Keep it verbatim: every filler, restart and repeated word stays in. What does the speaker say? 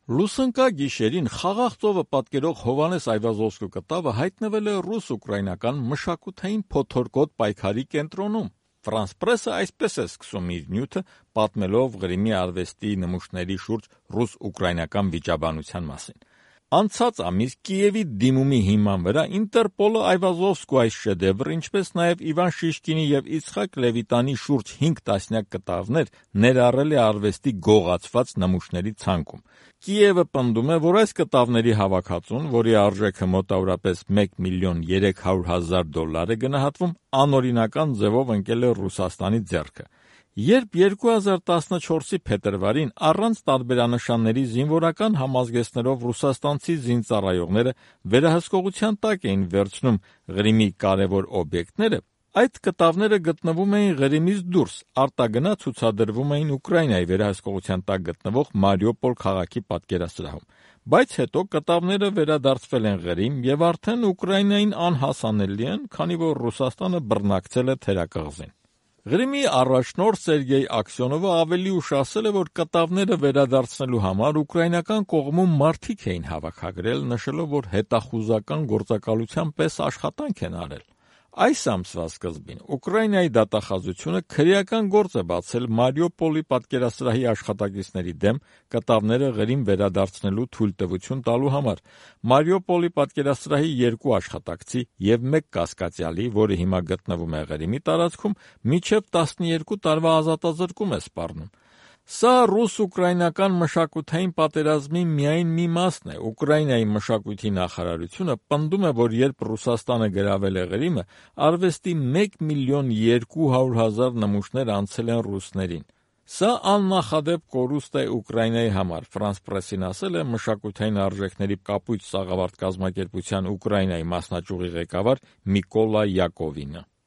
Լուսնկա գիշերին խաղաղ ծովը պատկերող Հովհաննես Այվազովսկու կտավը հայտնվել է ռուս-ուկրաինական մշակութային փոթորկոտ պայքարի կենտրոնում։ Ֆրանս պրեսը այսպես է սկսում իր նյութը, պատմելով Ղրիմի արվեստի նմուշների շուրջ ռուս-ուկրաինական վիճաբանության մասին։ Անցած ամիս Կիևի դիմումի հիման վրա Ինտերպոլը Այվազովսկու այս շեդևրը, ինչպես նաև Իվան Շիշկինի և Իցխակ Լևիտանի շուրջ հինգ տասնյակ կտավներ ներառել է արվեստի գողացված նմուշների ցանկում։ Կիևը պնդում է, որ այս կտավների հավաքածուն, որի արժեքը մոտավորապես մեկ միլիոն երեք հարյուր հազար դոլար է գնահատվում, անօրինական ձևով ընկել է Ռուսաստանի ձեռքը։ Երբ երկու հազար տասնչորսի փետրվարին առանց տարբերանշանների զինվորական համազգեստներով ռուսաստանցի զինծառայողները վերահսկողության տակ էին վերցնում Ղրիմի կարևոր օբյեկտները, այդ կտավները գտնվում էին Ղրիմից դուրս, արտագնա ցուցադրվում էին Ուկրաինայի վերահսկողության տակ գտնվող Մարիուպոլ քաղաքի պատկերասրահում։ Բայց հետո կտավները վերադարձվել են Ղրիմ և արդեն Ուկրաինային անհասանելի են, քանի որ Ռուսաստանը բռնակցել է թերակղզին։ Ղրիմի առաջնորդ Սերգեյ Աքսյոնովը ավելի ուշ ասել է, որ կտավները վերադարձնելու համար ուկրաինական կողմում մարդիկ էին հավաքագրել, նշելով, որ հետախուզական գործակալության պես աշխատանք են արել։ Այս ամսվա սկզբին Ուկրաինայի դատախազությունը քրեական գործ է բացել Մարիուպոլի պատկերասրահի աշխատակիցների դեմ կտավները Ղրիմ վերադարձնելու թույլտվություն տալու համար։ Մարիուպոլի պատկերասրահի երկու աշխատակցի և մեկ կասկածյալի, որը հիմա գտնվում է Ղրիմի տարածքում, մինչև տասներկու տարվա ազատազրկում է սպառնում։ Սա ռուս-ուկրաինական մշակութային պատերազմի միայն մի մասն է։ Ուկրաինայի մշակույթի նախարարությունը պնդում է, որ երբ Ռուսաստանը գրավել է Ղրիմը, արվեստի մեկ միլիոն երկու հարյուր հազար նմուշներ անցել են ռուսներին։ Սա աննախադեպ կորուստ է Ուկրաինայի համար, Ֆրանս պրեսին ասել է մշակութային արժեքների կապույտ սաղավարտ կազմակերպության Ուկրաինայի մասնաճյուղի ղեկավար Միկոլա Յակովինը։